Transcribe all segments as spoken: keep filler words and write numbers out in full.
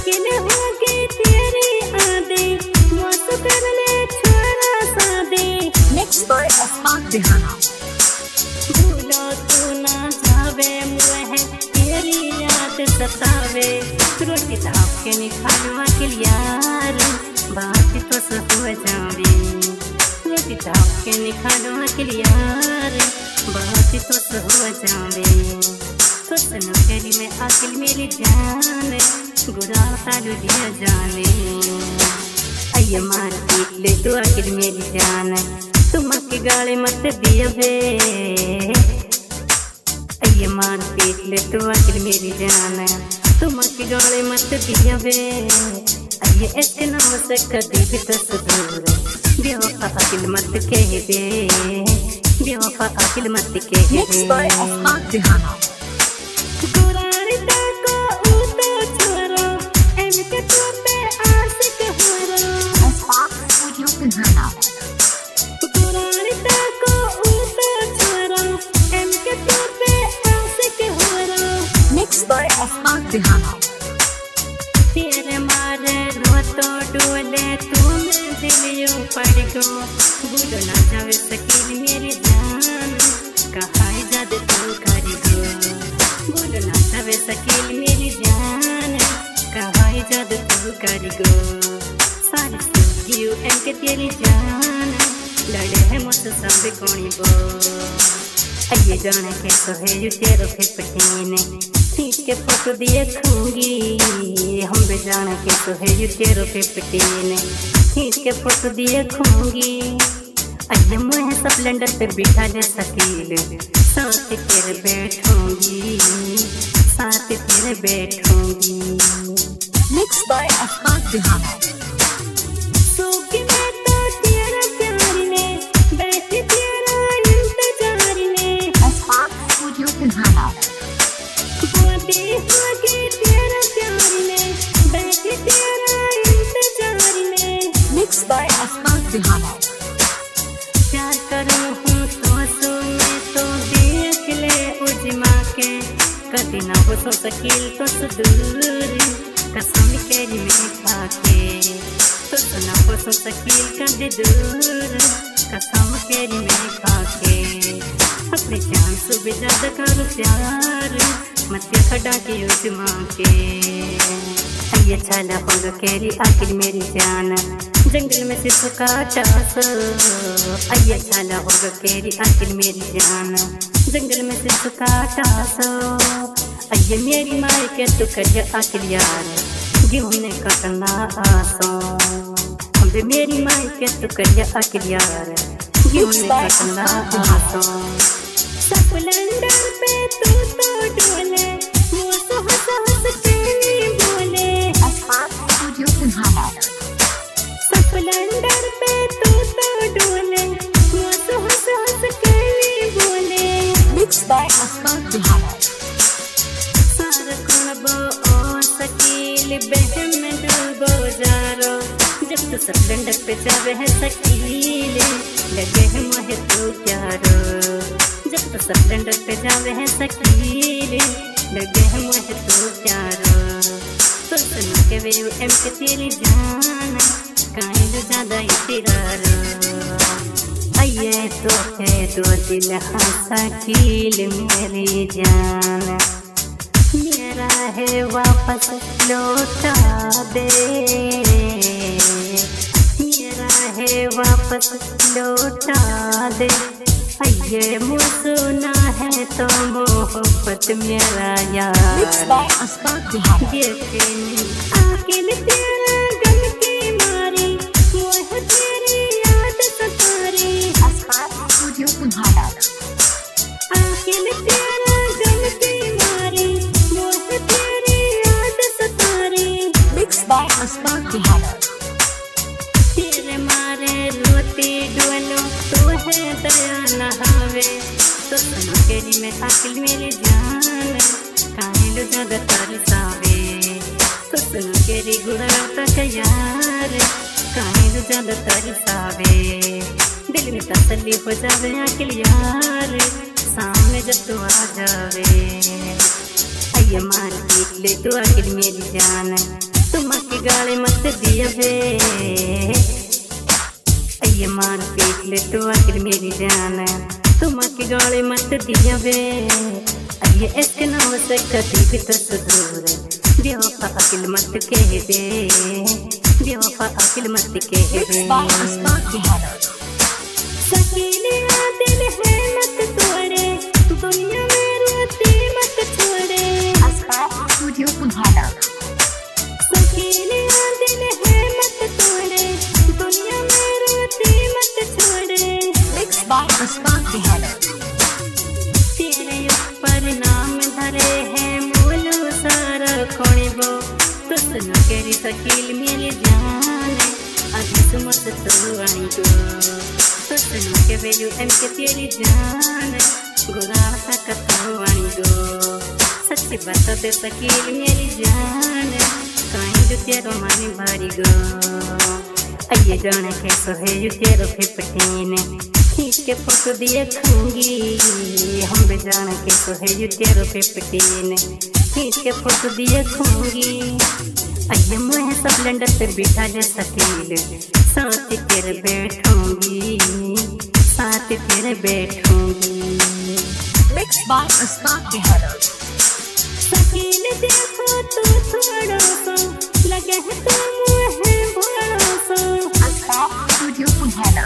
किले होगे तेरे आदे मौसम कर ले छोरा सादे Mixed by Osman Dihana. भूलो तू ना जावे मुझे तेरी याद सतावे रोटी ताप के निखालवा के यार बात तो सब हो जावे रोटी ताप के निखालवा के यार बात तो सब हो जावे तो सुनो तेरी में आकिल मेरी जान गुरा तालू दिया जाने अये मार पीट ले तू आकिल मेरी जान तुम के गाले मत दिया बे अये मार पीट ले तू आकिल मेरी जान तुम के गाले मत दिया बे अये इसके नाम से कभी भी तो सुधूर बेवफा आकिल मत कह बे बेवफा आकिल मत कह बे Mixed by Osman Dihana. गुरारी को उतो छोरो एम के तोते आशिक होरो Osman Studio Dihana. गुरारी को उतो छोरो एम के तोते आशिक होरो Mixed by Osman Dihana. तेरे मारे रोतो डोले तुम दिलियो पड़ गो भूल ना जावे सकील मेरी जान कहाई जाद तू करी गो भूल ना जावे सकील मेरी जान कहाई जाद तू करी गो सारी सुगियो एम के तेरी जान लड़े है मुझ सब कोनी बो अये जाने के तो है यू तेरो फिपटीने सीट के फोटो दिए खूंगी हम भी जाने के तो है यू तेरो फिपटीने सीट के फोटो दिए खूंगी अये मुझे सब लंडर पे बिठा ले सकील साथ तेरे बैठूंगी साथ तेरे बैठूंगी Mixed by Osman Dihana. सोगी मैं तो तेरा प्यार में बैठी तेरा इंतजार में Osman Studio Dihana. बोती होगी तेरा प्यार में बैठी तेरा इंतजार में Mixed by Osman Dihana. प्यार करूँ हूँ तो सो मैं तो देख ले उजमा के कभी ना हो सो सकील तो सुदूर कसम केरी में खाके तो सुना हो सो सकील कभी दूर कसम केरी में खाके अपनी जान सुबह ज्यादा करो प्यार मत खड़ा के उजमा के ये छाला होगा केरी आखिर मेरी जान जंगल में सिर्फ काटा सो अये छाला होगा केरी आखिर मेरी जान जंगल में सिर्फ काटा सो अये मेरी माई के तू करिया आखिर यार गेहूं ने कटना आसो हम भी मेरी माई के तू करिया आखिर यार गेहूं ने कटना आसो सब लंडर पे तू तो डोले वो तो हंस हंस के बोले Osman Studio Dihana. लंडर पे तू तो डोले वो तो हंस हंस के बोले Mixed by Osman Dihana. सारा कुनबो ओ सकील बहम में डूबो जारो जब तू सब लंडर पे जावे है सकील लगे है मोहे तू प्यारो जब तू सब लंडर पे जावे है सकील लगे है मोहे तू प्यारो तो सुन के वे एम के तेरी जान काहे जो ज्यादा इतरारो अये तो है दो दिल हंसा कील मेरी जान मेरा है वापस लौटा दे मेरा है वापस लौटा दे अये मुझसुना है तो मोहब्बत मेरा यार Mixed by Osman Dihana. देखनी आकिल तेरा गम की मारी मोह तेरी याद सतारी Osman Studio Dihana. आकिल तेरा गम की मारी मोह तेरी याद Sattari Mixed by Osman Dihana. तेरे मारे रोती डोलो तो है दया नहावे तो सुनो केरी में आकिल मेरी जान काहे लो ज्यादा तरसावे तो सुनो केरी गुड़ाता का यार काहे लो ज्यादा तरसावे दिल में तसल्ली हो जावे आकिल यार सामने जब तू आ जावे अये मार पीट ले तू आखिर मेरी जान तू गाली मत दिया बे, ये मार पीट ले तो आखिर मेरी जान, तुम की गाली मत दिया बे, ये इसके नाम से कभी भी तो सुधूर, बेवफा अकिल मत कह दे, बेवफा अकिल मत कह दे। सकीले दिल है मत तोड़े, दुनिया में रोती मत छोड़े, स्टूडियो पुन्हाड़ा। सकीले दिल है मत तोड़े, दुनिया में रोती मत छोड़े। Mix by Aspak Bihar. तेरे ऊपर नाम धरे हैं बोलो सारा खोने बो, तो सुनो केरी सकील मेरी जान, अभी सुमत तो आई गो, तो सुनो के वैल्यू एम के तेरी जान, गुरा तक तो आई गो, सच्ची बात दे सकील मेरी जान, कहीं जो तेरो मानी भारी गो, अये जाने कैसो है यू तेरो फिफ्टीन, खींच के फोटो दिए खूंगी, हम भी जाने कैसो है यू तेरो फिफ्टीन, खींच के फोटो दिए खूंगी, अये मुझे सब लंडन पे बिठा ले सकील, साथ तेरे बैठूंगी, साथ तेरे बैठूंगी। Mix by Aspak Bihar. सकील देखो तो थोड़ा सा लगे है तो मुझे बड़ा सा, स्टूडियो पुन्हाड़ा।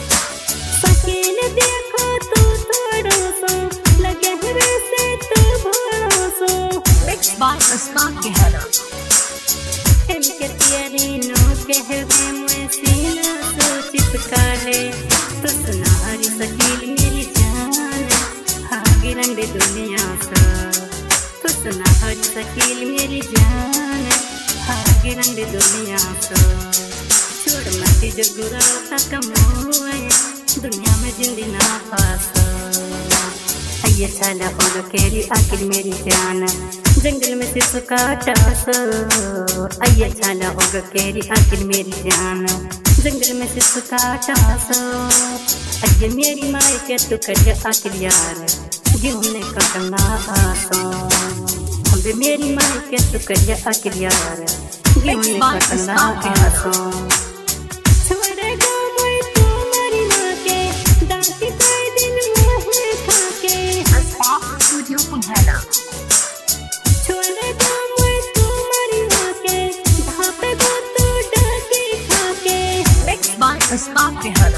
सकील देखो तो थोड़ा सा लगे है वैसे तो बड़ा सा। Mix by Aspak Bihar. एम के तेरी नो कहवे मुझे सीना तो चिपका ले, तो सुना हरी सकील मेरी जान, हागी रंडे दुनिया सा, तो सुना हरी सकील मेरी जान, हागी रंडे दुनिया सा, छोड़ मत जो गुरा तक मोए, दुनिया में जिंदगी ना पासा, ये छाला हो केरी आखिर मेरी जान, जंगल में सिर्फ काटा सो, ये छाला होगा केरी आखिर मेरी जान, जंगल में सिर्फ काटा सो, अये मेरी माई के तू कर आखिर यार, घूमने का करना आसो, हम भी मेरी माई के तू कर आखिर यार, घूमने का करना आसो। छोड़ेगा मुझे तुम्हारी माँ के, दांती कोई दिन मुँह खाके, स्टूडियो पुन्हाड़ा। छोड़ेगा मुझे तुम्हारी माँ के, धापे को तू डाके खाके। Mix by Aspak Bihar.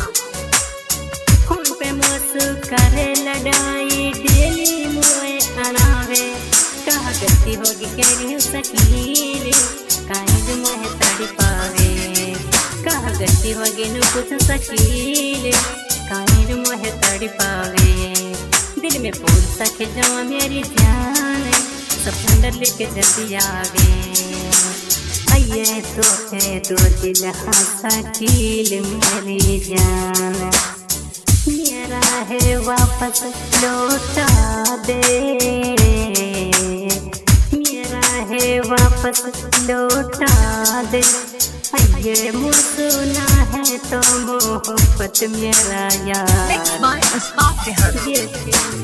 Phone पे मुझसे करे लड़ाई, डेली मुझे अनावे, कहा गलती होगी केरी सकील, काहे जो मुझे तड़ी पावे, कहा गलती होगी न कुछ सकील, काहे जो मुझे तड़ी पावे, दिल में फूल सके जमा मेरी जान, सपंदर लेके जल्दी आवे, अये तो है दो दिल हाँ सकील मेरी जान, मेरा है वापस लौटा दे, मेरा है वापस लौटा दे, ये मुझसुना है तो मोहब्बत मेरा यार। Mix by Aspak Bihar.